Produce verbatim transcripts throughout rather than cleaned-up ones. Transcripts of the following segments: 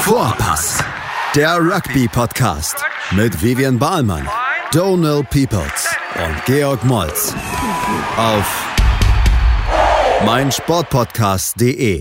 Vorpass, der Rugby-Podcast mit Vivian Bahlmann, Donald Peoples und Georg Moltz auf meinsportpodcast punkt de.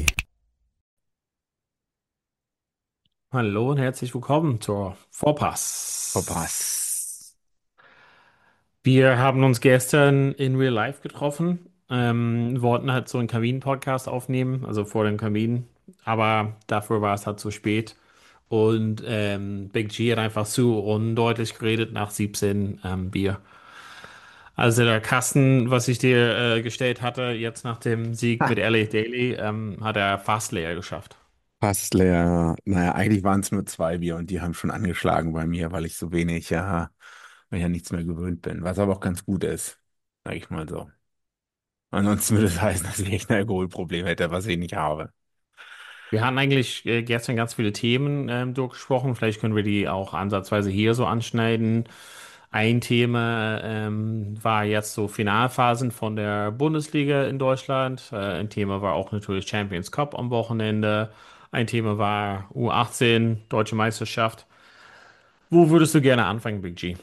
Hallo und herzlich willkommen zur Vorpass. Vorpass. Wir haben uns gestern in Real Life getroffen. Ähm, wollten halt so einen Kamin-Podcast aufnehmen, also vor dem Kamin, aber dafür war es halt zu spät. Und ähm, Big G hat einfach zu undeutlich geredet nach siebzehn ähm, Bier. Also der Kasten, was ich dir äh, gestellt hatte, jetzt nach dem Sieg mit Ha, L A Daily, ähm, hat er fast leer geschafft. fast leer. Naja, eigentlich waren es nur zwei Bier und die haben schon angeschlagen bei mir, weil ich so wenig, ja, weil ich ja nichts mehr gewöhnt bin. Was aber auch ganz gut ist, sag ich mal so. Ansonsten würde es heißen, dass ich echt ein Alkoholproblem hätte, was ich nicht habe. Wir hatten eigentlich äh, gestern ganz viele Themen ähm, durchgesprochen. Vielleicht können wir die auch ansatzweise hier so anschneiden. Ein Thema ähm, war jetzt so Finalphasen von der Bundesliga in Deutschland. Äh, ein Thema war auch natürlich Champions Cup am Wochenende. Ein Thema war U achtzehn, Deutsche Meisterschaft. Wo würdest du gerne anfangen, Big G?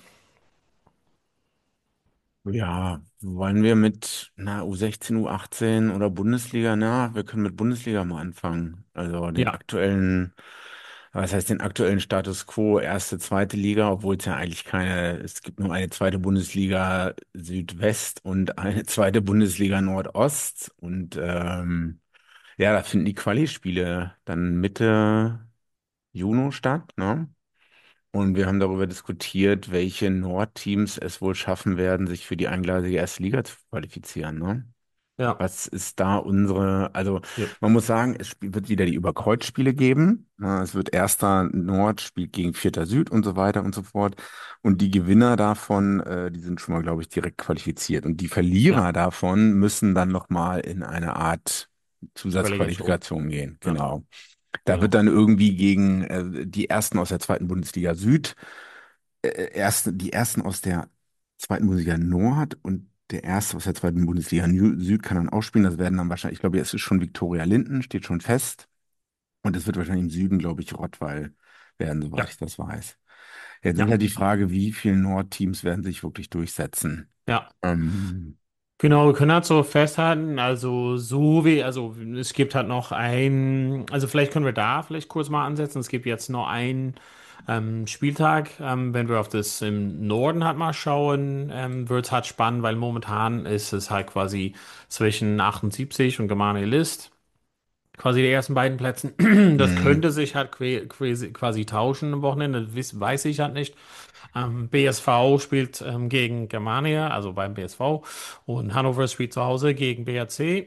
Ja, wollen wir mit na, U sechzehn, U achtzehn oder Bundesliga? Na, wir können mit Bundesliga mal anfangen. Also den Ja, aktuellen, was heißt den aktuellen Status quo, erste, zweite Liga, obwohl es ja eigentlich keine, es gibt nur eine zweite Bundesliga Südwest und eine zweite Bundesliga Nordost. Und ähm, ja, da finden die Quali-Spiele dann Mitte Juni statt, ne? Und wir haben darüber diskutiert, welche Nordteams es wohl schaffen werden, sich für die eingleisige erste Liga zu qualifizieren, ne? ja, Was ist da unsere, also ja, man muss sagen, es spiel- wird wieder die Überkreuzspiele geben. Na, es wird erster Nord spielt gegen vierter Süd und so weiter und so fort. Und die Gewinner davon, äh, die sind schon mal, glaube ich, direkt qualifiziert. Und die ja. Verlierer davon müssen dann nochmal in eine Art Relegation. Zusatzqualifikation gehen. Ja, Genau. Da wird genau. dann irgendwie gegen äh, die ersten aus der zweiten Bundesliga Süd, äh, erste, die ersten aus der zweiten Bundesliga Nord und der erste aus der zweiten Bundesliga Nü- Süd kann dann auch spielen. Das werden dann wahrscheinlich, ich glaube, es ist schon Viktoria Linden, steht schon fest. Und es wird wahrscheinlich im Süden, glaube ich, Rottweil werden, soweit Ja, ich das weiß. Jetzt ist ja, halt die Frage, wie viele Nordteams werden sich wirklich durchsetzen? ja. Ähm, Genau, wir können halt so festhalten, also so wie, also es gibt halt noch ein, also vielleicht können wir da vielleicht kurz mal ansetzen. Es gibt jetzt noch einen ähm, Spieltag, ähm, wenn wir auf das im Norden halt mal schauen, ähm, wird es halt spannend, weil momentan ist es halt quasi zwischen achtundsiebzig und Germania List, quasi die ersten beiden Plätzen. Das mh, könnte sich halt que- quasi, quasi tauschen am Wochenende, das wiss- weiß ich halt nicht. Ähm, B S V spielt ähm, gegen Germania, also beim B S V. Und Hannover spielt zu Hause gegen B R C.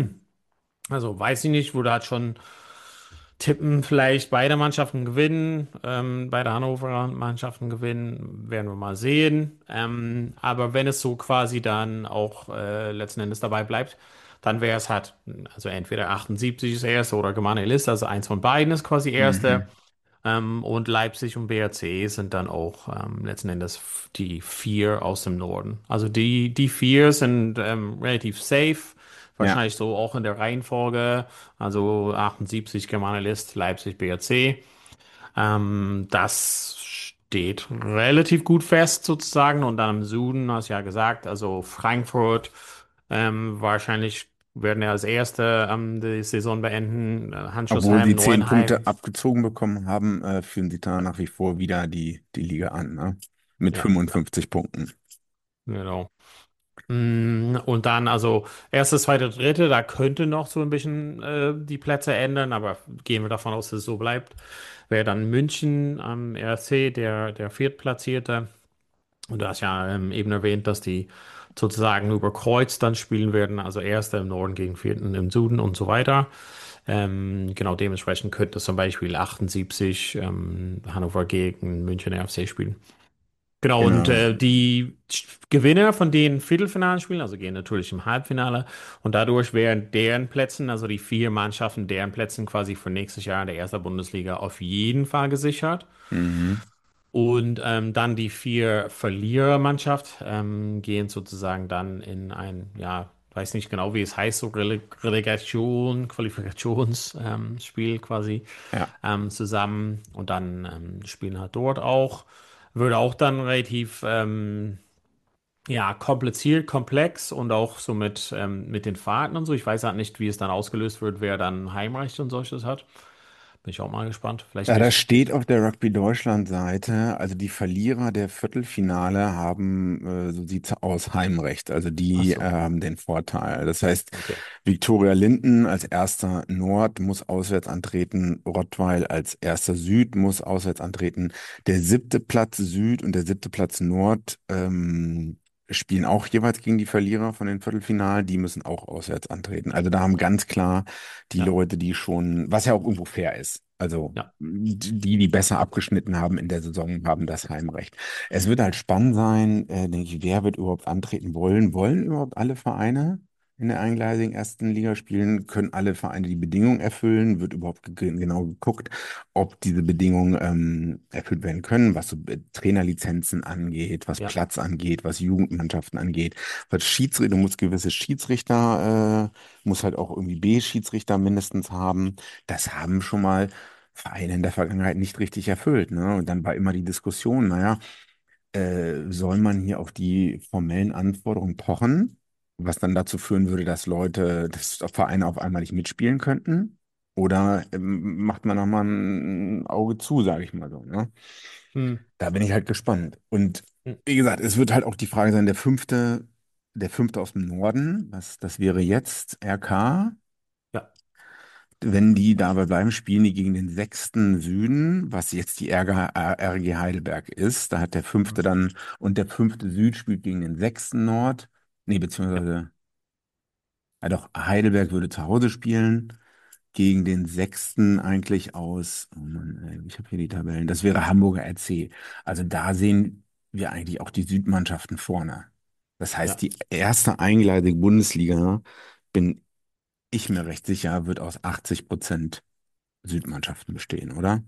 Also weiß ich nicht, wurde halt schon tippen, vielleicht beide Mannschaften gewinnen. Ähm, beide Hannover Mannschaften gewinnen, werden wir mal sehen. Ähm, aber wenn es so quasi dann auch äh, letzten Endes dabei bleibt, dann wäre es halt, also entweder achtundsiebzig ist erste oder Germania List, also eins von beiden ist quasi erste. mhm. Ähm, und Leipzig und B R C sind dann auch ähm, letzten Endes f- die vier aus dem Norden. Also die, die vier sind ähm, relativ safe, Ja, wahrscheinlich so auch in der Reihenfolge. Also achtundsiebzig Germania List, Leipzig, B R C. Ähm, das steht relativ gut fest sozusagen. Und dann im Süden, hast du ja gesagt, also Frankfurt, ähm, wahrscheinlich werden ja als Erste ähm, die Saison beenden. Äh, obwohl Handschussheim, sie zehn Neuenheim. Punkte abgezogen bekommen haben, äh, führen sie da nach wie vor wieder die, die Liga an, ne? Mit Ja, fünfundfünfzig Punkten. genau. Mm, Und dann also erste, zweite, dritte, da könnte noch so ein bisschen äh, die Plätze ändern, aber gehen wir davon aus, dass es so bleibt. Wäre dann München am R C, der, der Viertplatzierte. Und du hast ja ähm, eben erwähnt, dass die sozusagen über Kreuz dann spielen werden, also Erster im Norden gegen Vierten im Süden und so weiter. Ähm, genau dementsprechend könnte zum Beispiel achtundsiebzig ähm, Hannover gegen München R F C spielen. Genau, und Genau. äh, die Gewinner von den Viertelfinalen spielen, also gehen natürlich im Halbfinale und dadurch wären deren Plätzen, also die vier Mannschaften, deren Plätzen quasi für nächstes Jahr in der ersten Bundesliga auf jeden Fall gesichert. Mhm. Und ähm, dann die vier Verlierermannschaft ähm, gehen sozusagen dann in ein, ja, weiß nicht genau, wie es heißt, so Rele Relegation, Qualifikationsspiel ähm, Spiel quasi Ja. ähm, zusammen und dann ähm, spielen halt dort auch. Würde auch dann relativ ähm, ja, kompliziert, komplex und auch so mit, ähm, mit den Fahrten und so. Ich weiß halt nicht, wie es dann ausgelöst wird, wer dann Heimrecht und solches hat. Bin ich auch mal gespannt. Vielleicht Ja, das nicht. steht auf der Rugby Deutschland Seite. Also die Verlierer der Viertelfinale haben, äh, so sieht's aus, Heimrecht. Also Ach die äh, so, haben den Vorteil. Das heißt, okay. Viktoria Linden als erster Nord muss auswärts antreten. Rottweil als erster Süd muss auswärts antreten. Der siebte Platz Süd und der siebte Platz Nord ähm, spielen auch jeweils gegen die Verlierer von den Viertelfinalen. Die müssen auch auswärts antreten. Also da haben ganz klar die Ja, Leute, die schon, was ja auch irgendwo fair ist. Also ja. die, die besser abgeschnitten haben in der Saison, haben das Heimrecht. Es wird halt spannend sein, äh, denke ich, wer wird überhaupt antreten wollen? Wollen überhaupt alle Vereine in der eingleisigen ersten Liga spielen? Können alle Vereine die Bedingungen erfüllen? Wird überhaupt ge genau geguckt, ob diese Bedingungen ähm, erfüllt werden können, was so äh, Trainerlizenzen angeht, was Ja, Platz angeht, was Jugendmannschaften angeht, was Schiedsrichter, du musst gewisse Schiedsrichter, äh, muss halt auch irgendwie B-Schiedsrichter mindestens haben. Das haben schon mal Vereine in der Vergangenheit nicht richtig erfüllt, ne? Und dann war immer die Diskussion, naja, äh, soll man hier auf die formellen Anforderungen pochen, was dann dazu führen würde, dass Leute, dass Vereine auf einmal nicht mitspielen könnten? Oder ähm, macht man nochmal ein Auge zu, sage ich mal so, ne? hm, Da bin ich halt gespannt. Und hm, wie gesagt, es wird halt auch die Frage sein, der fünfte, der fünfte aus dem Norden, was, das wäre jetzt R K. ja, Wenn die dabei bleiben, spielen die gegen den sechsten Süden, was jetzt die R G, R G Heidelberg ist. Da hat der fünfte dann, und der fünfte Süd spielt gegen den sechsten Nord. Nee, ja, beziehungsweise, ja doch, Heidelberg würde zu Hause spielen, gegen den sechsten eigentlich aus, oh Mann, ey, ich habe hier die Tabellen, das wäre Hamburger R C. Also da sehen wir eigentlich auch die Südmannschaften vorne. Das heißt, ja. die erste eingleisige Bundesliga, bin ich mir recht sicher, wird aus achtzig Prozent Südmannschaften bestehen, oder?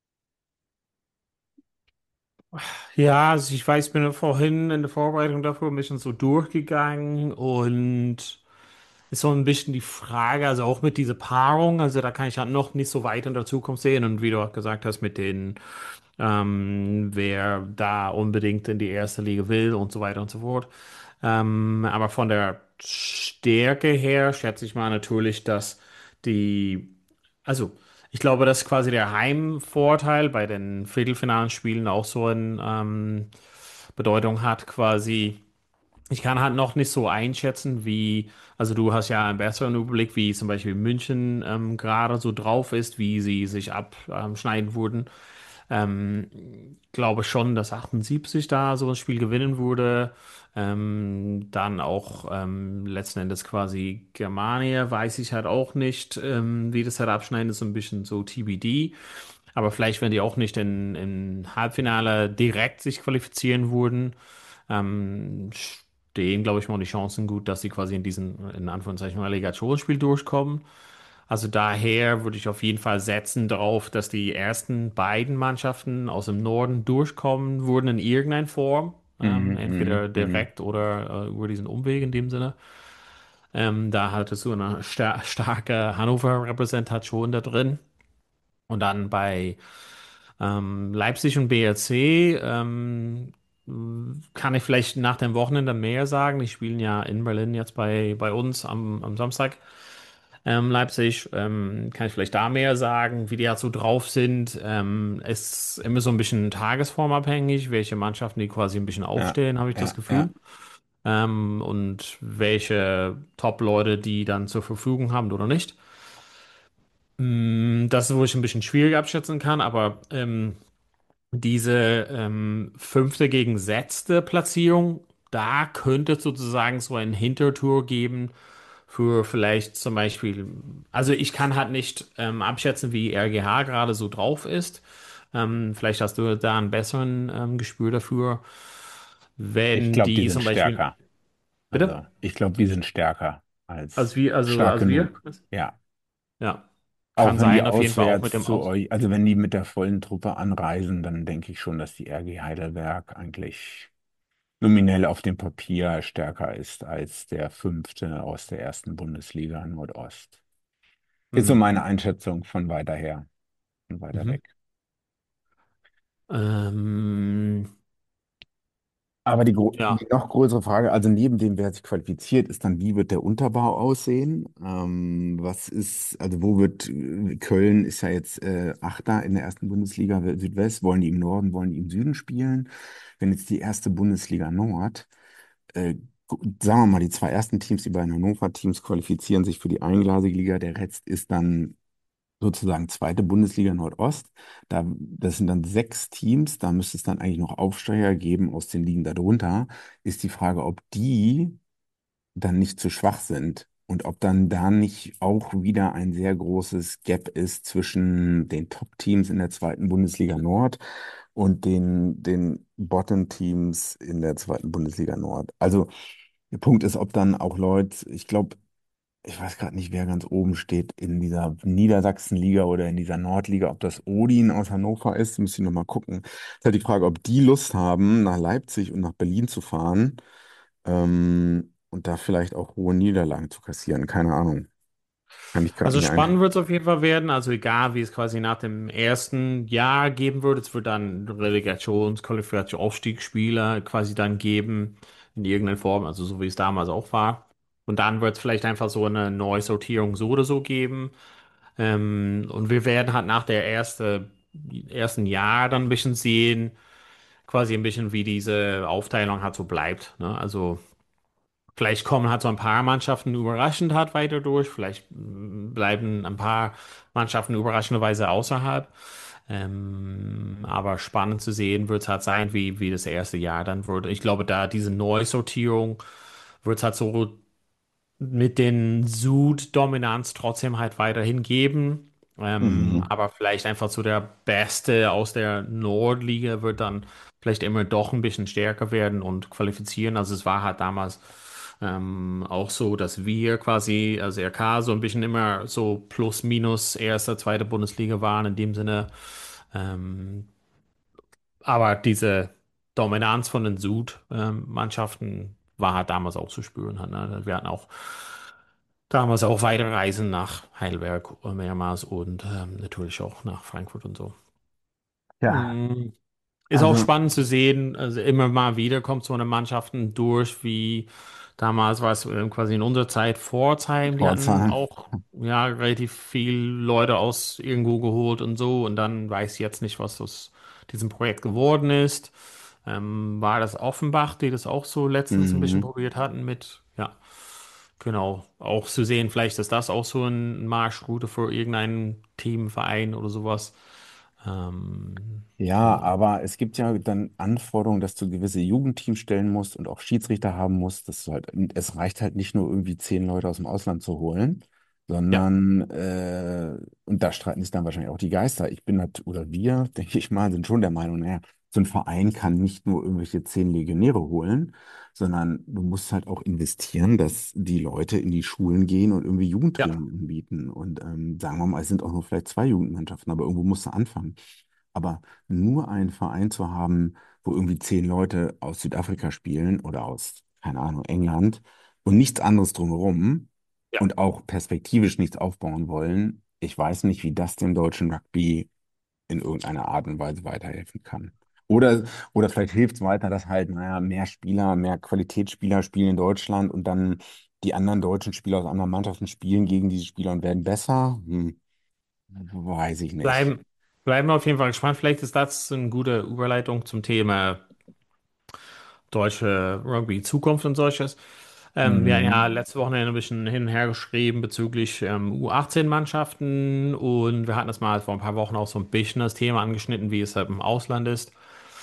Ja, also ich weiß, ich bin vorhin in der Vorbereitung dafür ein bisschen so durchgegangen und ist so ein bisschen die Frage, also auch mit dieser Paarung, also da kann ich halt noch nicht so weit in der Zukunft sehen und wie du auch gesagt hast, mit den, ähm, wer da unbedingt in die erste Liga will und so weiter und so fort. Ähm, aber von der Stärke her schätze ich mal natürlich, dass die, also ich glaube, dass quasi der Heimvorteil bei den Viertelfinalen Spielen auch so eine ähm, Bedeutung hat, quasi. Ich kann halt noch nicht so einschätzen, wie, also du hast ja einen besseren Überblick, wie zum Beispiel München ähm, gerade so drauf ist, wie sie sich abschneiden wurden. Ähm, glaube schon, dass achtundsiebzig da so ein Spiel gewinnen würde. Ähm, dann auch ähm, letzten Endes quasi Germania, weiß ich halt auch nicht, ähm, wie das halt abschneiden ist, so ein bisschen so T B D. Aber vielleicht, wenn die auch nicht in, in Halbfinale direkt sich qualifizieren würden, ähm, stehen, glaube ich, mal die Chancen gut, dass sie quasi in diesen, in Anführungszeichen, Relegationsspiel durchkommen. Also daher würde ich auf jeden Fall setzen darauf, dass die ersten beiden Mannschaften aus dem Norden durchkommen würden in irgendeiner Form. Ähm, Mhm, entweder mhm, mhm. direkt oder äh, über diesen Umweg in dem Sinne. Ähm, da hattest du eine sta starke Hannover-Repräsentation da drin. Und dann bei ähm, Leipzig und B R C ähm, kann ich vielleicht nach dem Wochenende mehr sagen. Die spielen ja in Berlin jetzt bei, bei uns am, am Samstag. Ähm, Leipzig, ähm, kann ich vielleicht da mehr sagen, wie die halt so drauf sind. Ähm, ist immer so ein bisschen tagesformabhängig, welche Mannschaften die quasi ein bisschen Ja, aufstellen, habe ich das ja, ja. Gefühl. Ähm, und welche Top-Leute die dann zur Verfügung haben oder nicht. Mm, Das ist, wo ich ein bisschen schwierig abschätzen kann, aber ähm, diese ähm, fünfte gegen sechste Platzierung, da könnte es sozusagen so ein Hintertour geben für vielleicht zum Beispiel, also ich kann halt nicht ähm, abschätzen, wie R G H gerade so drauf ist. Ähm, vielleicht hast du da einen besseren ähm, Gespür dafür, Ich wenn glaube, die die sind zum Beispiel, stärker. bitte? Also, ich glaube, wir sind stärker als Als wir, also stark als wir? genug. Ja. Ja, Auch kann wenn die sein, auf jeden Fall auch mit auswärts dem zu Aus. euch, also wenn die mit der vollen Truppe anreisen, dann denke ich schon, dass die R G Heidelberg eigentlich nominell auf dem Papier stärker ist als der fünfte aus der ersten Bundesliga Nordost. Ist so Mhm. meine Einschätzung von weiter her, von weiter Mhm. weg. Ähm, Aber die, gro- ja, die noch größere Frage, also neben dem, wer sich qualifiziert, ist dann, wie wird der Unterbau aussehen? Ähm, was ist, also wo wird, äh, Köln ist ja jetzt äh, Achter in der ersten Bundesliga Südwest, wollen die im Norden, wollen die im Süden spielen? Wenn jetzt die erste Bundesliga Nord, äh, gu- sagen wir mal, die zwei ersten Teams, die beiden Hannover-Teams qualifizieren sich für die einglasige Liga, der Rest ist dann sozusagen zweite Bundesliga Nordost. Da, das sind dann sechs Teams, da müsste es dann eigentlich noch Aufsteiger geben aus den Ligen darunter. Ist die Frage, ob die dann nicht zu schwach sind und ob dann da nicht auch wieder ein sehr großes Gap ist zwischen den Top-Teams in der zweiten Bundesliga Nord und den, den Bottom-Teams in der zweiten Bundesliga Nord. Also der Punkt ist, ob dann auch Leute, ich glaube, ich weiß gerade nicht, wer ganz oben steht in dieser Niedersachsenliga oder in dieser Nordliga, ob das Odin aus Hannover ist, müsste ich nochmal gucken. Ist halt die Frage, ob die Lust haben, nach Leipzig und nach Berlin zu fahren, ähm, und da vielleicht auch hohe Niederlagen zu kassieren. Keine Ahnung. Kann ich gerade also nicht spannend einschätzen. wird es auf jeden Fall werden. Also egal, wie es quasi nach dem ersten Jahr geben wird, es wird dann Relegations-, Qualifikation-, Aufstiegsspiele quasi dann geben in irgendeiner Form, also so wie es damals auch war. Und dann wird es vielleicht einfach so eine Neusortierung so oder so geben. Ähm, und wir werden halt nach der erste, ersten Jahr dann ein bisschen sehen, quasi ein bisschen, wie diese Aufteilung halt so bleibt. Ne? Also vielleicht kommen halt so ein paar Mannschaften überraschend halt weiter durch, vielleicht mm, bleiben ein paar Mannschaften überraschenderweise außerhalb. Ähm, aber spannend zu sehen wird es halt sein, wie, wie das erste Jahr dann wird. Ich glaube, da diese Neusortierung wird es halt so mit den Sud-Dominanz trotzdem halt weiterhin geben. Ähm, Mhm. aber vielleicht einfach so der Beste aus der Nordliga wird dann vielleicht immer doch ein bisschen stärker werden und qualifizieren. Also es war halt damals ähm, auch so, dass wir quasi als R K so ein bisschen immer so plus minus erste, zweite Bundesliga waren in dem Sinne. Ähm, aber diese Dominanz von den Süd-Mannschaften war halt damals auch zu spüren. Halt, ne? Wir hatten auch damals auch weitere Reisen nach Heidelberg mehrmals und ähm, natürlich auch nach Frankfurt und so. Ja, Mm. Ist auch also spannend zu sehen, also immer mal wieder kommt so eine Mannschaften durch, wie damals war es ähm, quasi in unserer Zeit Pforzheim, die hatten Pforzheim. auch ja relativ viel Leute aus irgendwo geholt und so und dann weiß ich jetzt nicht, was aus diesem Projekt geworden ist. Ähm, war das Offenbach, die das auch so letztens ein bisschen Mhm. probiert hatten mit, ja, genau, auch zu sehen, vielleicht ist das auch so ein Marschroute für irgendeinen Teamverein oder sowas. Ähm, Ja, genau. aber es gibt ja dann Anforderungen, dass du gewisse Jugendteams stellen musst und auch Schiedsrichter haben musst. Das ist halt, es reicht halt nicht nur irgendwie zehn Leute aus dem Ausland zu holen, Ja. sondern, äh, und da streiten sich dann wahrscheinlich auch die Geister. Ich bin halt, oder wir, denke ich mal, sind schon der Meinung, naja, so ein Verein kann nicht nur irgendwelche zehn Legionäre holen, sondern du musst halt auch investieren, dass die Leute in die Schulen gehen und irgendwie Ja. Jugendtraining anbieten. Und ähm, sagen wir mal, es sind auch nur vielleicht zwei Jugendmannschaften, aber irgendwo musst du anfangen. Aber nur einen Verein zu haben, wo irgendwie zehn Leute aus Südafrika spielen oder aus, keine Ahnung, England und nichts anderes drumherum Ja. und auch perspektivisch nichts aufbauen wollen, ich weiß nicht, wie das dem deutschen Rugby in irgendeiner Art und Weise weiterhelfen kann. Oder, oder vielleicht hilft es weiter, dass halt, naja, mehr Spieler, mehr Qualitätsspieler spielen in Deutschland und dann die anderen deutschen Spieler aus anderen Mannschaften spielen gegen diese Spieler und werden besser. Hm, weiß ich nicht. Bleiben, bleiben wir auf jeden Fall gespannt. Vielleicht ist das eine gute Überleitung zum Thema deutsche Rugby Zukunft und solches. Ähm, wir hatten ja Mhm. letzte Woche ein bisschen hin und her geschrieben bezüglich ähm, U achtzehn-Mannschaften und wir hatten das mal vor ein paar Wochen auch so ein bisschen das Thema angeschnitten, wie es halt im Ausland ist.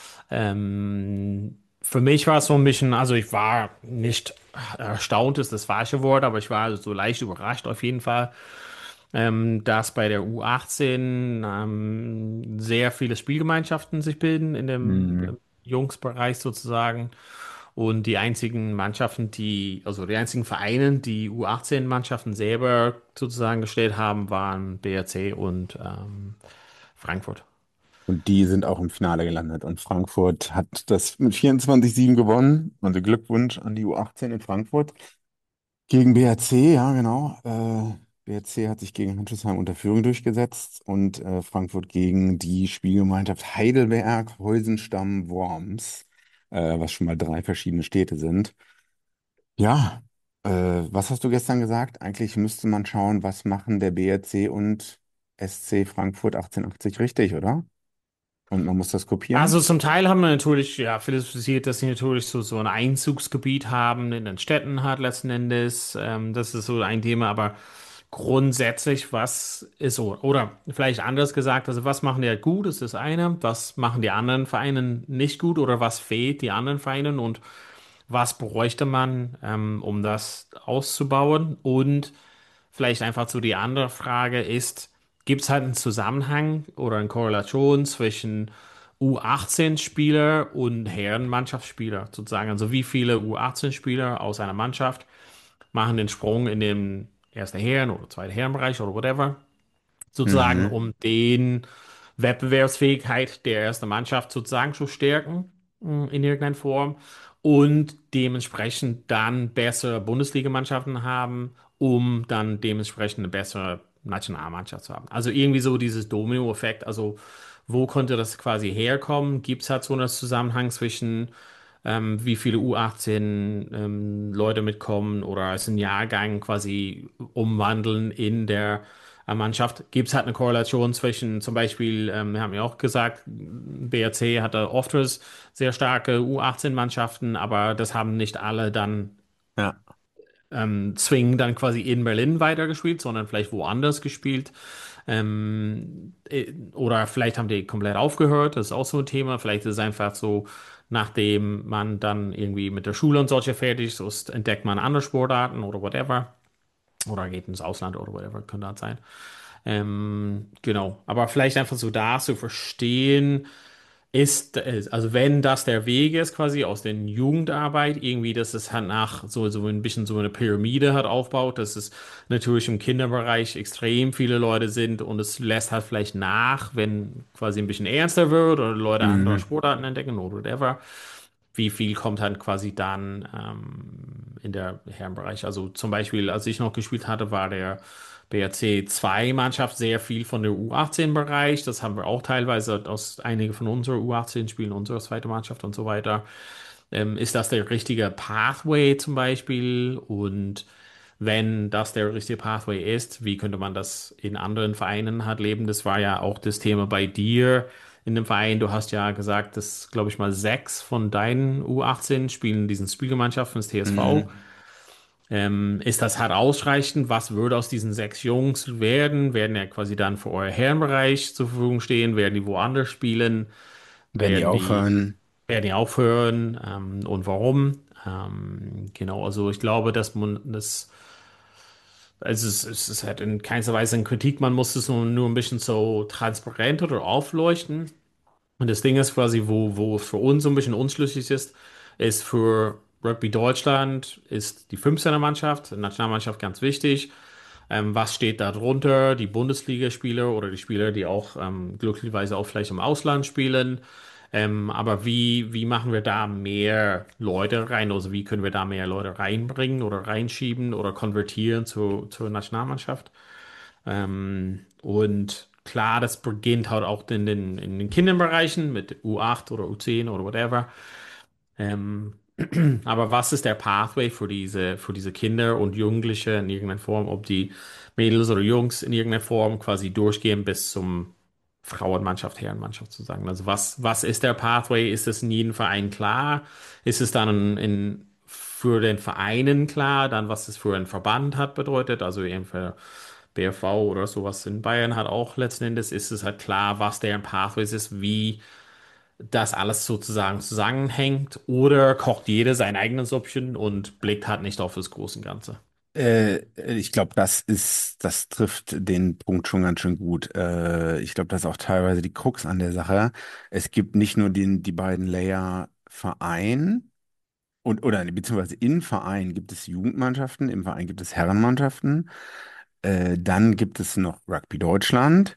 Ähm, für mich war es so ein bisschen, also ich war nicht erstaunt, ist das falsche Wort, aber ich war also so leicht überrascht auf jeden Fall, ähm, dass bei der U achtzehn ähm, sehr viele Spielgemeinschaften sich bilden in dem Mhm. ähm, Jungsbereich sozusagen. Und die einzigen Mannschaften, die, also die einzigen Vereine, die U achtzehn-Mannschaften selber sozusagen gestellt haben, waren B R C und ähm, Frankfurt. Und die sind auch im Finale gelandet. Und Frankfurt hat das mit vierundzwanzig sieben gewonnen. Also Glückwunsch an die U achtzehn in Frankfurt. Gegen B R C, ja, genau. Äh, B R C hat sich gegen Hildesheim unter Führung durchgesetzt und äh, Frankfurt gegen die Spielgemeinschaft Heidelberg, Heusenstamm, Worms, äh, was schon mal drei verschiedene Städte sind. Ja, äh, was hast du gestern gesagt? Eigentlich müsste man schauen, was machen der B R C und S C Frankfurt achtzehnhundertachtzig richtig, oder? Und man muss das kopieren? Also zum Teil haben wir natürlich, ja, philosophiert, dass sie natürlich so, so ein Einzugsgebiet haben in den Städten hat letzten Endes. Ähm, das ist so ein Thema, aber grundsätzlich, was ist so, oder vielleicht anders gesagt, also was machen die halt gut, ist das eine, was machen die anderen Vereine nicht gut oder was fehlt die anderen Vereinen und was bräuchte man, ähm, um das auszubauen und vielleicht einfach so die andere Frage ist, gibt es halt einen Zusammenhang oder eine Korrelation zwischen U achtzehn-Spieler und Herrenmannschaftsspieler sozusagen? Also wie viele U achtzehn-Spieler aus einer Mannschaft machen den Sprung in den ersten Herren- oder zweiten Herrenbereich oder whatever, sozusagen, Mhm. um den Wettbewerbsfähigkeit der ersten Mannschaft sozusagen zu stärken, mh, in irgendeiner Form und dementsprechend dann bessere Bundesligamannschaften haben, um dann dementsprechend eine bessere Nationalmannschaft zu haben. Also irgendwie so dieses Domino-Effekt, also wo konnte das quasi herkommen? Gibt es halt so einen Zusammenhang zwischen ähm, wie viele U achtzehn ähm, Leute mitkommen oder es ein Jahrgang quasi umwandeln in der äh, Mannschaft? Gibt es halt eine Korrelation zwischen zum Beispiel, ähm, wir haben ja auch gesagt, B R C hatte oft sehr starke U achtzehn-Mannschaften, aber das haben nicht alle dann Ja. ähm, zwingend dann quasi in Berlin weitergespielt, sondern vielleicht woanders gespielt. Ähm, äh, oder vielleicht haben die komplett aufgehört, das ist auch so ein Thema. Vielleicht ist es einfach so, nachdem man dann irgendwie mit der Schule und solche fertig ist, entdeckt man andere Sportarten oder whatever. Oder geht ins Ausland oder whatever, könnte das sein. Ähm, genau. Aber vielleicht einfach so da zu verstehen, ist, äh, also wenn das der Weg ist, quasi aus der Jugendarbeit, irgendwie, dass es halt nach so, so ein bisschen so eine Pyramide hat aufbaut, dass es natürlich im Kinderbereich extrem viele Leute sind und es lässt halt vielleicht nach, wenn quasi ein bisschen ernster wird oder Leute andere Mhm. Sportarten entdecken oder whatever. Wie viel kommt dann quasi dann ähm, in der Herrenbereich? Also zum Beispiel, als ich noch gespielt hatte, war der B R C zwei Mannschaft sehr viel von der U achtzehn-Bereich. Das haben wir auch teilweise aus einige von unseren U achtzehn-Spielen, unserer zweiten Mannschaft und so weiter. Ähm, ist das der richtige Pathway zum Beispiel? Und wenn das der richtige Pathway ist, wie könnte man das in anderen Vereinen halt leben? Das war ja auch das Thema bei dir in dem Verein. Du hast ja gesagt, dass, glaube ich mal, sechs von deinen U achtzehn spielen in diesen Spielgemeinschaften des T S V. Mhm. Ähm, ist das halt ausreichend? Was würde aus diesen sechs Jungs werden? Werden ja quasi dann für euer Herrenbereich zur Verfügung stehen? Werden die woanders spielen? Werden die Werden die, aufhören? werden die aufhören? Ähm, und warum? Ähm, genau, also ich glaube, dass man das, also es, es ist halt in keinster Weise eine Kritik, man muss es nur, nur ein bisschen so transparent oder aufleuchten. Und das Ding ist quasi, wo, wo es für uns so ein bisschen unschlüssig ist, ist für Rugby Deutschland ist die fünfzehner-Mannschaft, Nationalmannschaft ganz wichtig. Ähm, was steht da drunter? Die Bundesligaspieler oder die Spieler, die auch ähm, glücklicherweise auch vielleicht im Ausland spielen. Ähm, aber wie, wie machen wir da mehr Leute rein? Also wie können wir da mehr Leute reinbringen oder reinschieben oder konvertieren zu, zur Nationalmannschaft? Ähm, und klar, das beginnt halt auch in den, in den Kinderbereichen mit U acht oder U zehn oder whatever. Ähm, aber was ist der Pathway für diese, für diese Kinder und Jugendliche in irgendeiner Form, ob die Mädels oder Jungs in irgendeiner Form quasi durchgehen bis zum Frauenmannschaft, Herrenmannschaft zu sagen? Also was, was ist der Pathway? Ist es in jedem Verein klar? Ist es dann in, für den Vereinen klar, dann was es für einen Verband hat bedeutet? Also entweder B R V oder sowas in Bayern hat auch letzten Endes, ist es halt klar, was deren Pathway ist, wie das alles sozusagen zusammenhängt, oder kocht jeder sein eigenes Süppchen und blickt halt nicht auf das große Ganze. Äh, ich glaube, das ist, das trifft den Punkt schon ganz schön gut. Äh, ich glaube, das ist auch teilweise die Krux an der Sache. Es gibt nicht nur den, die beiden Layer Verein und oder beziehungsweise im Verein gibt es Jugendmannschaften, im Verein gibt es Herrenmannschaften. Äh, dann gibt es noch Rugby Deutschland.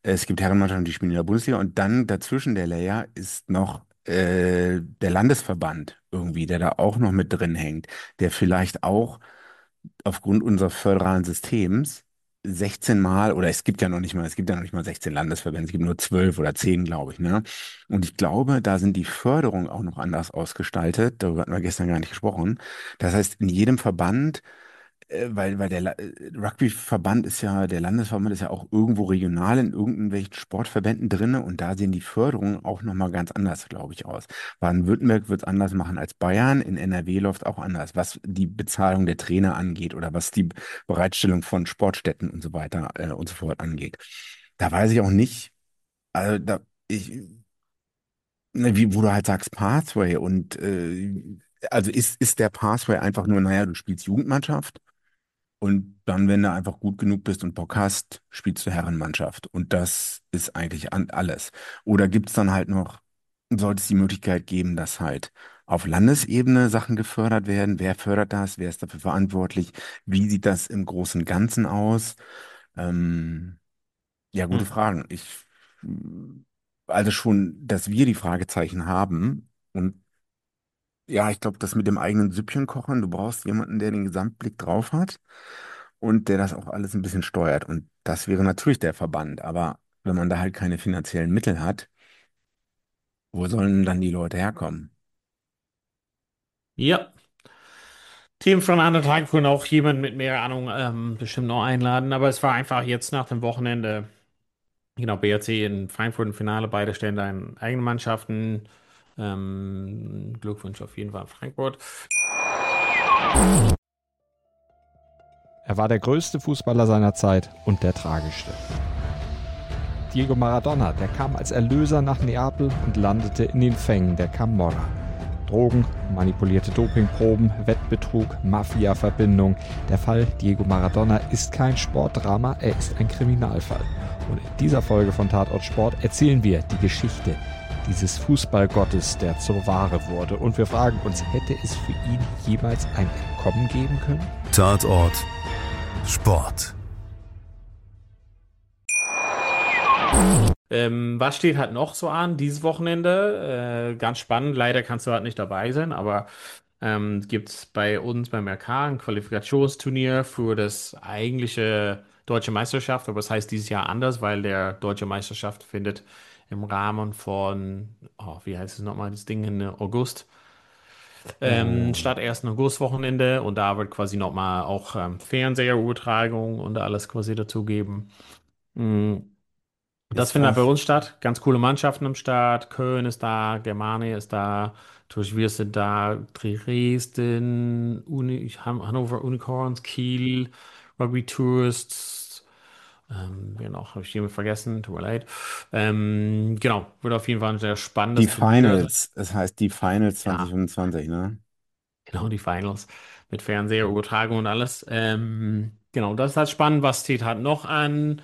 Es gibt Herrenmannschaften, die spielen in der Bundesliga und dann dazwischen der Layer ist noch äh, der Landesverband irgendwie, der da auch noch mit drin hängt, der vielleicht auch aufgrund unseres föderalen Systems sechzehn Mal, oder es gibt ja noch nicht mal, es gibt ja noch nicht mal sechzehn Landesverbände, es gibt nur zwölf oder zehn, glaube ich, ne? Und ich glaube, da sind die Förderungen auch noch anders ausgestaltet. Darüber hatten wir gestern gar nicht gesprochen. Das heißt, in jedem Verband äh, weil, weil der La- äh, Rugbyverband ist ja, der Landesverband ist ja auch irgendwo regional in irgendwelchen Sportverbänden drinne und da sehen die Förderungen auch nochmal ganz anders, glaube ich, aus. Baden-Württemberg wird es anders machen als Bayern, in N R W läuft auch anders, was die Bezahlung der Trainer angeht oder was die Bereitstellung von Sportstätten und so weiter äh, und so fort angeht. Da weiß ich auch nicht, also da, ich, ne, wie, wo du halt sagst, Pathway und äh, also ist, ist der Pathway einfach nur, naja, du spielst Jugendmannschaft? Und dann, wenn du einfach gut genug bist und Bock hast, spielst du Herrenmannschaft. Und das ist eigentlich an alles. Oder gibt es dann halt noch, sollte es die Möglichkeit geben, dass halt auf Landesebene Sachen gefördert werden? Wer fördert das? Wer ist dafür verantwortlich? Wie sieht das im Großen und Ganzen aus? Ähm, ja, gute Hm. Fragen. Ich, also schon, dass wir die Fragezeichen haben und ja, ich glaube, das mit dem eigenen Süppchen kochen, du brauchst jemanden, der den Gesamtblick drauf hat und der das auch alles ein bisschen steuert. Und das wäre natürlich der Verband. Aber wenn man da halt keine finanziellen Mittel hat, wo sollen dann die Leute herkommen? Ja, Team von anderen Tagen können auch jemanden mit mehr Ahnung ähm, bestimmt noch einladen, aber es war einfach jetzt nach dem Wochenende, genau, B R C in Frankfurt im Finale, beide stellen da in eigenen Mannschaften. Ähm, Glückwunsch auf jeden Fall an Frankfurt. Er war der größte Fußballer seiner Zeit und der tragischste. Diego Maradona, der kam als Erlöser nach Neapel und landete in den Fängen der Camorra. Drogen, manipulierte Dopingproben, Wettbetrug, Mafia-Verbindung. Der Fall Diego Maradona ist kein Sportdrama, er ist ein Kriminalfall. Und in dieser Folge von Tatort Sport erzählen wir die Geschichte dieses Fußballgottes, der zur Ware wurde. Und wir fragen uns, hätte es für ihn jemals ein Entkommen geben können? Tatort Sport. Ähm, was steht halt noch so an dieses Wochenende? Äh, ganz spannend, leider kannst du halt nicht dabei sein, aber ähm, gibt es bei uns beim R K ein Qualifikationsturnier für das eigentliche Deutsche Meisterschaft, aber es heißt dieses Jahr anders, weil der Deutsche Meisterschaft findet im Rahmen von, oh, wie heißt es nochmal, das Ding in August, ähm, Äh, statt ersten August-Wochenende und da wird quasi nochmal auch ähm, Fernsehübertragung und alles quasi dazugeben. Mm. Das ist findet halt bei das uns statt. Ganz coole Mannschaften am Start. Köln ist da, Germania ist da, natürlich wir sind da, Dresden, Uni, Han- Hannover Unicorns, Kiel, Rugby Tourists. Ähm, wen auch, habe ich jemanden vergessen, tut mir leid. Ähm, genau, wird auf jeden Fall ein sehr die spannendes Turnier. Finals? Es heißt die Finals Ja, zwanzig fünfundzwanzig, ne? genau, die Finals mit Fernseherübertragung und alles. Ähm, genau, das ist halt spannend. Was steht halt noch an?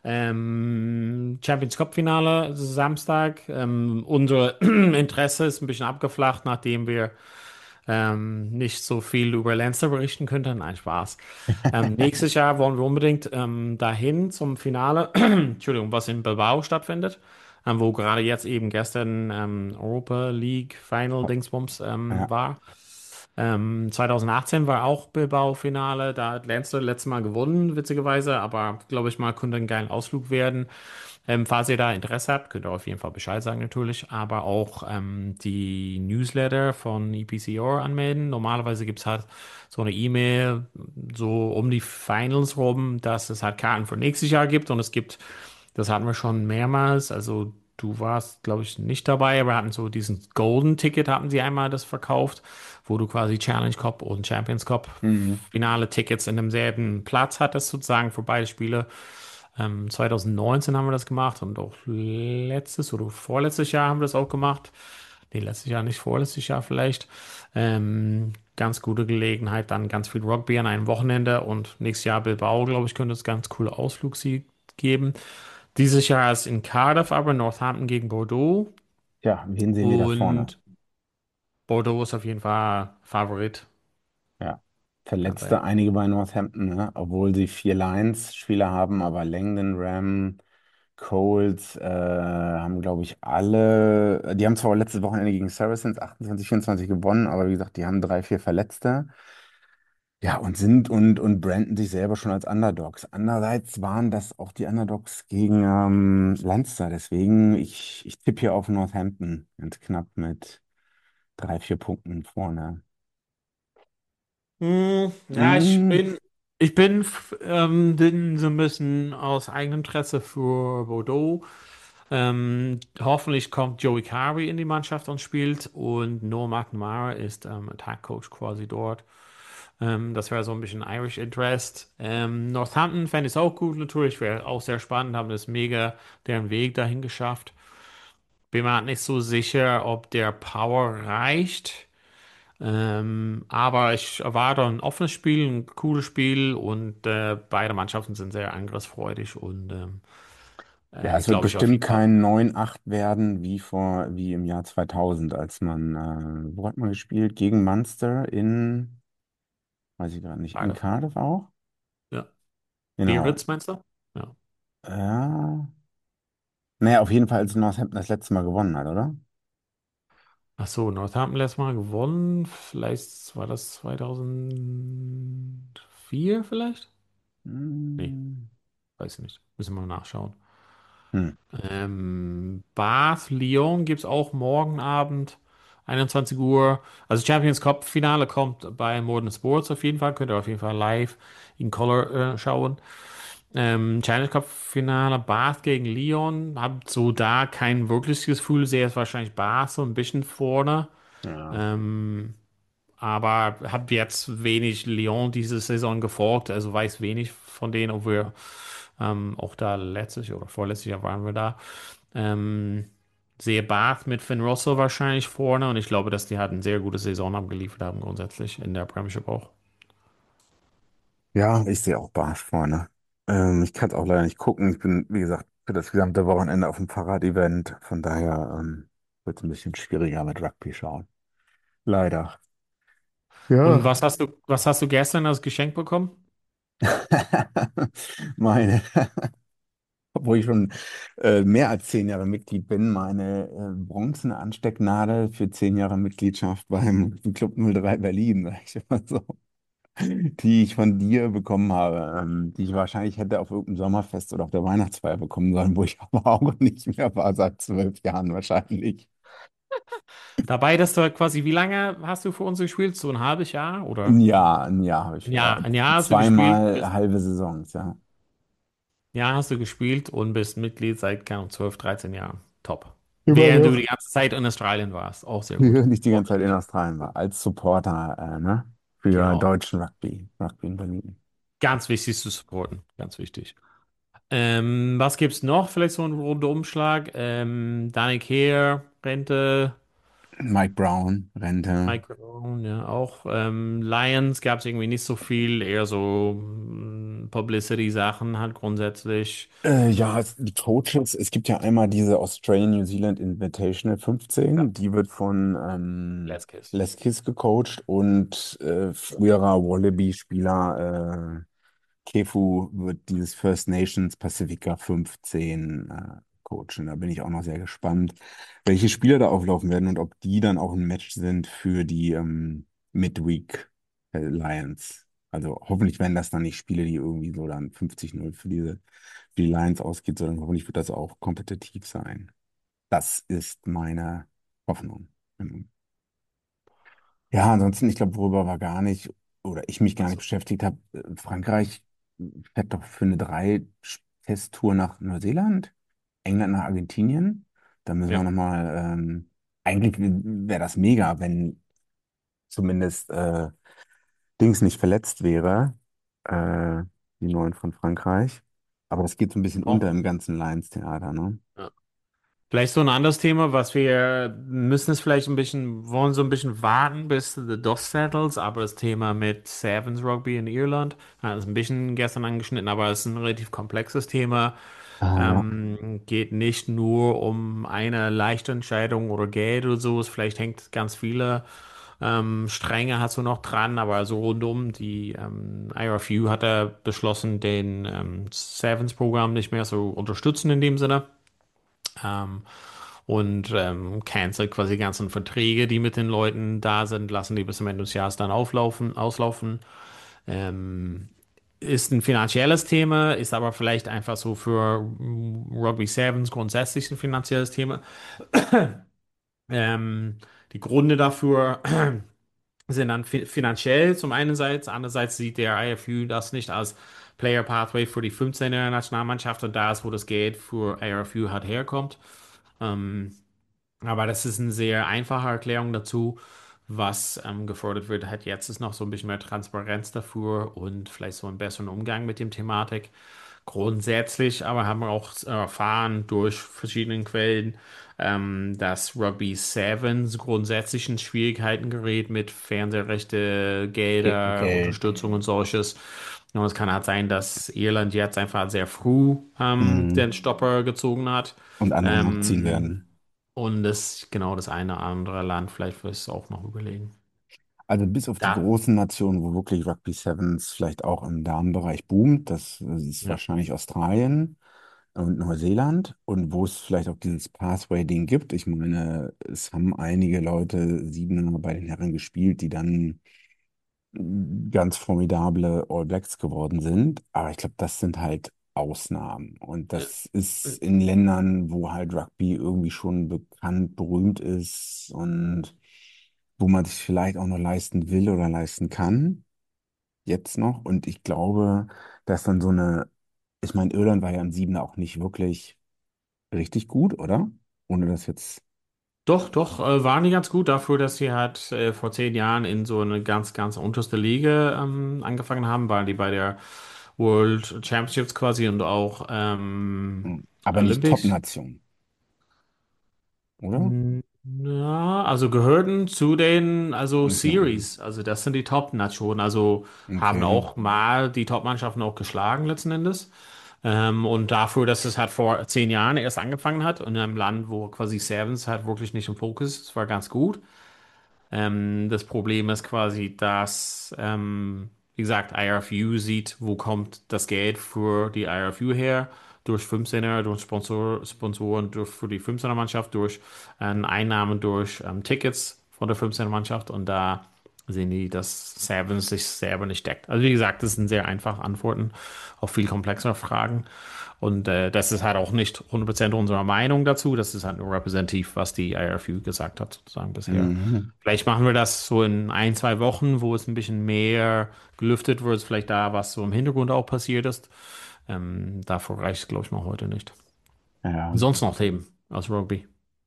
Ähm, Champions Cup Finale Samstag. Ähm, unser Interesse ist ein bisschen abgeflacht, nachdem wir ähm, nicht so viel über Leinster berichten könnten. Nein, Spaß. Ähm, nächstes Jahr wollen wir unbedingt ähm, dahin zum Finale, Entschuldigung, was in Bilbao stattfindet, ähm, wo gerade jetzt eben gestern ähm, Europa League Final Dingsbums ähm, Ja, war. Ähm, zwanzig achtzehn war auch Bilbao-Finale, da hat Leinster letztes Mal gewonnen, witzigerweise, aber glaube ich mal, könnte ein geiler Ausflug werden. Ähm, falls ihr da Interesse habt, könnt ihr auf jeden Fall Bescheid sagen natürlich, aber auch ähm, die Newsletter von E P C R anmelden. Normalerweise gibt es halt so eine E-Mail so um die Finals rum, dass es halt Karten für nächstes Jahr gibt und es gibt, das hatten wir schon mehrmals, also du warst, glaube ich, nicht dabei, aber wir hatten so diesen Golden Ticket, hatten sie einmal das verkauft, wo du quasi Challenge Cup und Champions Cup mhm. Finale Tickets in demselben Platz hattest, sozusagen für beide Spiele. Ähm, zwanzig neunzehn haben wir das gemacht und auch letztes oder vorletztes Jahr haben wir das auch gemacht. Nee, letztes Jahr nicht, vorletztes Jahr vielleicht. Ähm, ganz gute Gelegenheit, dann ganz viel Rugby an einem Wochenende und nächstes Jahr Bilbao, glaube ich, könnte es ganz coole Ausflugssieg geben. Dieses Jahr ist in Cardiff aber Northampton gegen Bordeaux Ja, wen sehen wir da vorne? und Bordeaux ist auf jeden Fall Favorit. Ja. Ganz Verletzte ehrlich. einige bei Northampton, ne? Obwohl sie vier Lions-Spieler haben, aber Langdon, Ram, Colts äh, haben, glaube ich, alle, die haben zwar letztes Wochenende gegen Saracens achtundzwanzig vierundzwanzig gewonnen, aber wie gesagt, die haben drei, vier Verletzte. Ja, und sind und, und branden sich selber schon als Underdogs. Andererseits waren das auch die Underdogs gegen ähm, Leinster. Deswegen, ich, ich tippe hier auf Northampton ganz knapp mit drei, vier Punkten vorne. Hm, ja, ich Mm, bin, ich bin, f- ähm, bin so ein bisschen aus eigenem Interesse für Bordeaux. Ähm, hoffentlich kommt Joey Carey in die Mannschaft und spielt und Noah McNamara ist ähm, Attack Coach quasi dort. Ähm, das wäre so ein bisschen Irish Interest. Ähm, Northampton fände ich auch gut natürlich, wäre auch sehr spannend, haben das mega deren Weg dahin geschafft. Bin mir halt nicht so sicher, ob der Power reicht. Ähm, aber ich erwarte ein offenes Spiel, ein cooles Spiel und äh, beide Mannschaften sind sehr angriffsfreudig und ähm, ja, äh, es ich wird glaube, ich auf bestimmt jeden Fall kein neun acht werden, wie vor, wie im Jahr zweitausend, als man, äh, wo hat man gespielt? Gegen Munster in, weiß ich gerade nicht, in beide. Cardiff auch? Ja. Genau. Biarritz meinst du? Ja. Ja. Naja, auf jeden Fall, als Northampton das letzte Mal gewonnen hat, oder? Ach so, Northampton letztes Mal gewonnen. Vielleicht war das zweitausendvier vielleicht? Nee, Hm. weiß ich nicht. Müssen wir mal nachschauen. Hm. Ähm, Bath, Lyon gibt es auch morgen Abend, einundzwanzig Uhr. Also Champions Cup Finale kommt bei Modern Sports auf jeden Fall. Könnt ihr auf jeden Fall live in Color äh, schauen. Ähm, Challenge Cup Finale, Bath gegen Lyon. Hab so da kein wirkliches Gefühl. Sehe es wahrscheinlich Bath so ein bisschen vorne. Ja. Ähm, aber habe jetzt wenig Lyon diese Saison gefolgt, also weiß wenig von denen, ob wir ähm, auch da letztes Jahr oder vorletztes Jahr waren wir da. Ähm, Sehe Bath mit Finn Russell wahrscheinlich vorne und ich glaube, dass die halt eine sehr gute Saison abgeliefert haben, grundsätzlich in der Premiership auch. Ja, ich sehe auch Bath vorne. Ähm, ich kann es auch leider nicht gucken. Ich bin, wie gesagt, für das gesamte Wochenende auf dem Fahrrad-Event. Von daher ähm, wird es ein bisschen schwieriger mit Rugby schauen. Leider. Und Ja. was hast du, was hast du gestern als Geschenk bekommen? Meine, obwohl ich schon äh, mehr als zehn Jahre Mitglied bin, meine äh, bronzene Anstecknadel für zehn Jahre Mitgliedschaft beim Club null drei Berlin, sag ich immer so, die ich von dir bekommen habe, ähm, die ich wahrscheinlich hätte auf irgendeinem Sommerfest oder auf der Weihnachtsfeier bekommen sollen, wo ich aber auch nicht mehr war, seit zwölf Jahren wahrscheinlich. Dabei, dass du quasi, wie lange hast du für uns gespielt? So ein halbes Jahr Ein oder? Jahr, ein Jahr habe ich, Ein äh, Jahr, ein Jahr hast du gespielt, zweimal bist halbe Saisons, ja. Ja, hast du gespielt und bist Mitglied seit, keine Ahnung, zwölf, dreizehn Jahren. Top. Immer Während du die noch. ganze Zeit in Australien warst. Auch sehr gut. Während ich die ganze Zeit in Vorbildlich. Australien war, als Supporter, äh, ne, für Genau. deutschen Rugby, Rugby in Berlin. Ganz wichtig zu supporten. Ganz wichtig. Ähm, was gibt's noch? Vielleicht so ein Rundumschlag. Ähm, Danny Kehr, Rente, Mike Brown, Rente. Mike Brown, ja, auch. Ähm, Lions gab es irgendwie nicht so viel, eher so mm, Publicity-Sachen halt grundsätzlich. Äh, ja, es- die Coaches, es gibt ja einmal diese Australian New Zealand Invitational Ja, fünfzehn, die wird von ähm, Les Kiss. Les Kiss gecoacht und äh, früherer Wallaby-Spieler äh, Kefu wird dieses First Nations Pacifica fünfzehn äh, coachen. Da bin ich auch noch sehr gespannt, welche Spieler da auflaufen werden und ob die dann auch ein Match sind für die ähm, Midweek äh, Lions. Also hoffentlich werden das dann nicht Spiele, die irgendwie so dann fünfzig null für diese für die Lions ausgeht, sondern hoffentlich wird das auch kompetitiv sein. Das ist meine Hoffnung. Ja, ansonsten, ich glaube, worüber wir gar nicht oder ich mich gar nicht Achso. beschäftigt habe, äh, Frankreich fährt doch für eine Drei-Test-Tour nach Neuseeland, England nach Argentinien. Da müssen wir Ja. nochmal, ähm, eigentlich wäre das mega, wenn zumindest äh, Dings nicht verletzt wäre, äh, die Neuen von Frankreich. Aber das geht so ein bisschen unter Auch. im ganzen Lions-Theater, ne? Ja. Vielleicht so ein anderes Thema, was wir müssen es vielleicht ein bisschen, wollen so ein bisschen warten, bis the dust settles, aber das Thema mit Sevens Rugby in Irland, hat es ein bisschen gestern angeschnitten, aber es ist ein relativ komplexes Thema. Ah, ja. Ähm, geht nicht nur um eine leichte Entscheidung oder Geld oder so, es vielleicht hängt ganz viele ähm, Stränge hast du noch dran, aber so rundum, die ähm, I R F U hat er beschlossen, den ähm, Sevens-Programm nicht mehr so unterstützen in dem Sinne. Ähm, und ähm, cancelt quasi die ganzen Verträge, die mit den Leuten da sind, lassen die bis zum Ende des Jahres dann auflaufen, auslaufen. Ähm, ist ein finanzielles Thema, ist aber vielleicht einfach so für Rugby Sevens grundsätzlich ein finanzielles Thema. ähm, die Gründe dafür sind dann fi finanziell zum einen Seite, andererseits sieht der I F U das nicht als Player Pathway für die fünfzehner Nationalmannschaft und da ist, wo das Geld für I R F U halt herkommt. Ähm, aber das ist eine sehr einfache Erklärung dazu. Was ähm, gefordert wird, hat jetzt ist noch so ein bisschen mehr Transparenz dafür und vielleicht so einen besseren Umgang mit dem Thematik. Grundsätzlich aber haben wir auch erfahren durch verschiedene Quellen, ähm, dass Rugby Sevens grundsätzlich in Schwierigkeiten gerät mit Fernsehrechte, Gelder, Geld. Unterstützung und solches. Und es kann halt sein, dass Irland jetzt einfach sehr früh ähm, Mhm. den Stopper gezogen hat. Und andere Ähm, nachziehen werden. und das, genau das eine oder andere Land, vielleicht wirst du auch noch überlegen. Also bis auf die Ja, großen Nationen, wo wirklich Rugby Sevens vielleicht auch im Damenbereich boomt, das ist ja. wahrscheinlich Australien und Neuseeland und wo es vielleicht auch dieses Pathway-Ding gibt. Ich meine, es haben einige Leute Siebener bei den Herren gespielt, die dann ganz formidable All Blacks geworden sind. Aber ich glaube, das sind halt Ausnahmen. Und Äh, das ist äh, in Ländern, wo halt Rugby irgendwie schon bekannt, berühmt ist und wo man sich vielleicht auch noch leisten will oder leisten kann. Jetzt noch. Und ich glaube, dass dann so eine, ich meine, Irland war ja im Siebener auch nicht wirklich richtig gut, oder? Ohne das jetzt. Doch, doch, äh, waren die ganz gut dafür, dass sie halt äh, vor zehn Jahren in so eine ganz, ganz unterste Liga ähm, angefangen haben, waren die bei der World Championships quasi und auch ähm, hm, Aber nicht Olympics. Top-Nation, oder? Mm, Ja, also gehörten zu den, also Okay. Series, also das sind die Top-Nationen, also haben Okay. auch mal die Top-Mannschaften auch geschlagen letzten Endes. Ähm, und dafür, dass es halt vor zehn Jahren erst angefangen hat und in einem Land, wo quasi Sevens halt wirklich nicht im Fokus ist, war ganz gut. Ähm, das Problem ist quasi, dass, ähm, wie gesagt, I R F U sieht, wo kommt das Geld für die I R F U her, durch fünfzehner, durch Sponsor, Sponsoren, durch für die fünfzehner Mannschaft, durch ähm, Einnahmen durch ähm, Tickets von der fünfzehner Mannschaft und da sehen die, dass Sevens sich selber nicht deckt. Also wie gesagt, das sind sehr einfache Antworten auf viel komplexere Fragen. Und äh, das ist halt auch nicht hundert Prozent unserer Meinung dazu. Das ist halt nur repräsentativ, was die I R F U gesagt hat, sozusagen bisher. Mhm. Vielleicht machen wir das so in ein, zwei Wochen, wo es ein bisschen mehr gelüftet wird, vielleicht da, was so im Hintergrund auch passiert ist. Ähm, davor reicht es, glaube ich, mal heute nicht. Ja. Sonst noch Themen aus Rugby.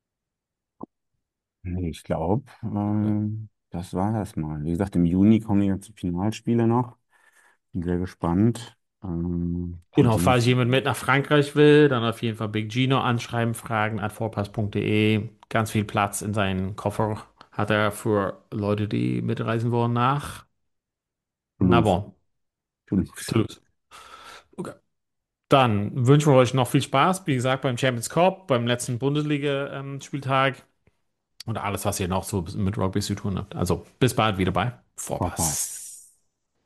Nee, ich glaube, ähm, das war das mal. Wie gesagt, im Juni kommen die ganzen Finalspiele noch. Bin sehr gespannt. Ähm, Genau, falls ansonsten, jemand mit nach Frankreich will, dann auf jeden Fall Big Gino anschreiben, fragen at vorpass punkt de. Ganz viel Platz in seinen Koffer hat er für Leute, die mitreisen wollen nach Toulouse. Narbonne, Toulouse. Toulouse. Okay. Dann wünschen wir euch noch viel Spaß, wie gesagt, beim Champions Cup, beim letzten Bundesliga-Spieltag und alles, was ihr noch so mit Rugby zu tun habt. Also bis bald wieder bei Vorpass. Vorpass.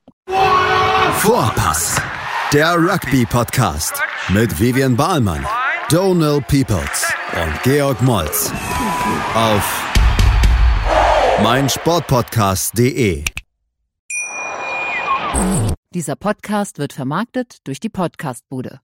Vorpass, der Rugby-Podcast mit Vivian Bahlmann, Donald Peoples und Georg Moltz auf meinsportpodcast punkt de. Dieser Podcast wird vermarktet durch die Podcastbude.